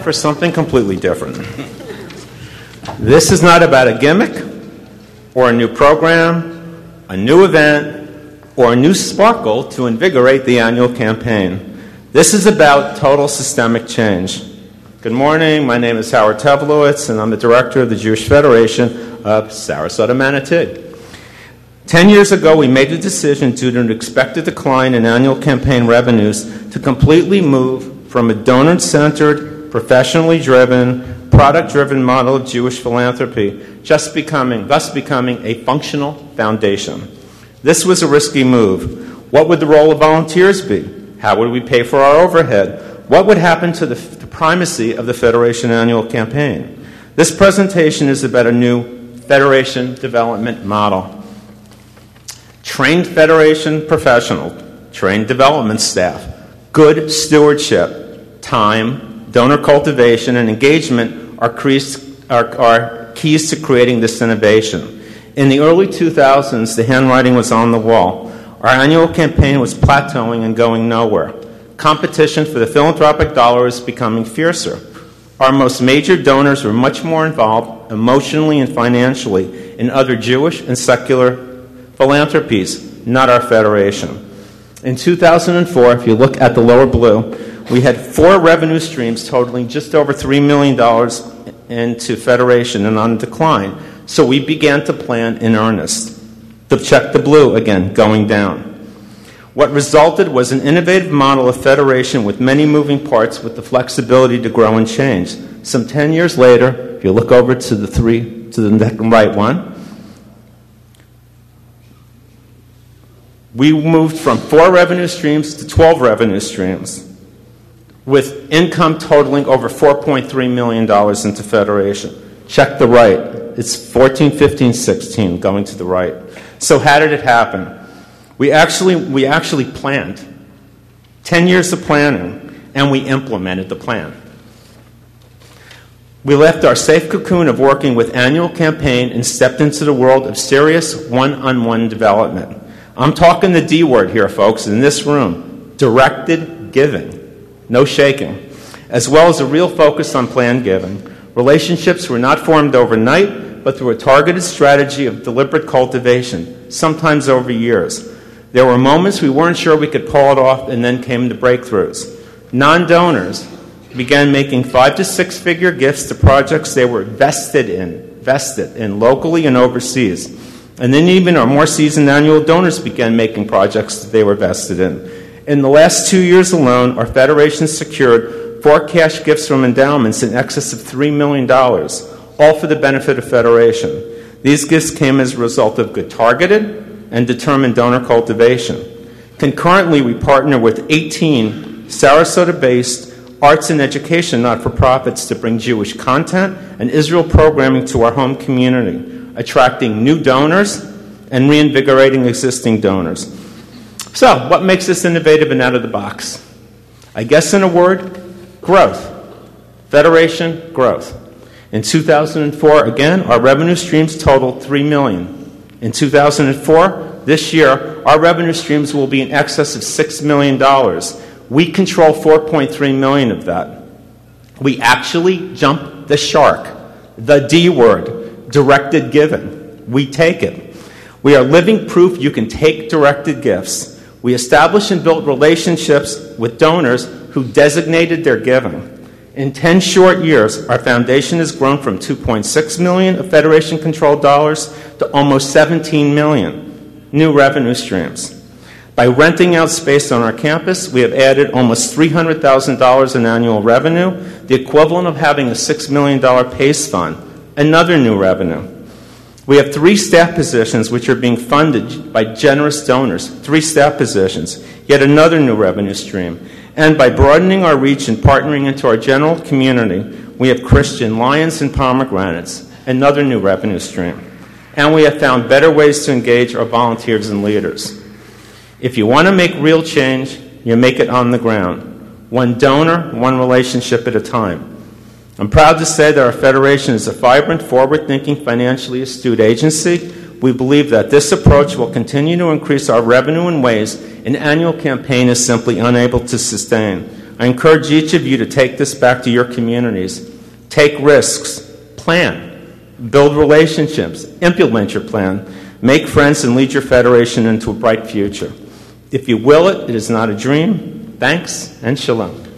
for something completely different. This is not about a gimmick or a new program, a new event, or a new sparkle to invigorate the annual campaign. This is about total systemic change. Good morning. My name is Howard Tevlowitz, and I'm the director of the Jewish Federation of Sarasota-Manatee. 10 years ago, we made the decision due to an expected decline in annual campaign revenues to completely move from a donor-centered, professionally driven, product-driven model of Jewish philanthropy, thus becoming a functional foundation. This was a risky move. What would the role of volunteers be? How would we pay for our overhead? What would happen to the primacy of the Federation annual campaign? This presentation is about a new Federation development model. Trained Federation professional, trained development staff, good stewardship, time, donor cultivation, and engagement are keys to creating this innovation. In the early 2000s, the handwriting was on the wall. Our annual campaign was plateauing and going nowhere. Competition for the philanthropic dollar was becoming fiercer. Our most major donors were much more involved emotionally and financially in other Jewish and secular philanthropies, not our federation. In 2004, if you look at the lower blue, we had 4 revenue streams totaling just over $3 million into Federation and on decline. So we began to plan in earnest. Check the blue again, going down. What resulted was an innovative model of Federation with many moving parts with the flexibility to grow and change. Some 10 years later, if you look over to the right one, we moved from 4 revenue streams to 12 revenue streams, with income totaling over $4.3 million into Federation. Check the right. It's 14, 15, 16, going to the right. So how did it happen? We actually planned 10 years of planning, and we implemented the plan. We left our safe cocoon of working with annual campaign and stepped into the world of serious one-on-one development. I'm talking the D word here, folks, in this room, directed giving. No shaking, as well as a real focus on planned giving. Relationships were not formed overnight, but through a targeted strategy of deliberate cultivation, sometimes over years. There were moments we weren't sure we could pull it off, and then came the breakthroughs. Non-donors began making 5 to 6 figure gifts to projects they were vested in locally and overseas. And then even our more seasoned annual donors began making projects that they were vested in. In the last 2 years alone, our Federation secured 4 cash gifts from endowments in excess of $3 million, all for the benefit of Federation. These gifts came as a result of good targeted and determined donor cultivation. Concurrently, we partner with 18 Sarasota-based arts and education not-for-profits to bring Jewish content and Israel programming to our home community, attracting new donors and reinvigorating existing donors. So, what makes this innovative and out of the box? I guess in a word, growth. Federation, growth. In 2004, again, our revenue streams totaled $3 million. In 2004, this year, our revenue streams will be in excess of $6 million. We control $4.3 million of that. We actually jumped the shark. The D word, directed giving. We take it. We are living proof you can take directed gifts. We established and built relationships with donors who designated their giving. In 10 short years, our foundation has grown from $2.6 million of Federation-controlled dollars to almost $17 million new revenue streams. By renting out space on our campus, we have added almost $300,000 in annual revenue, the equivalent of having a $6 million PACE fund, another new revenue. We have 3 staff positions which are being funded by generous donors, 3 staff positions, yet another new revenue stream. And by broadening our reach and partnering into our general community, we have Christian lions and pomegranates, another new revenue stream. And we have found better ways to engage our volunteers and leaders. If you want to make real change, you make it on the ground. One donor, one relationship at a time. I'm proud to say that our Federation is a vibrant, forward-thinking, financially astute agency. We believe that this approach will continue to increase our revenue in ways an annual campaign is simply unable to sustain. I encourage each of you to take this back to your communities. Take risks, plan, build relationships, implement your plan, make friends, and lead your federation into a bright future. If you will it, it is not a dream. Thanks, and shalom.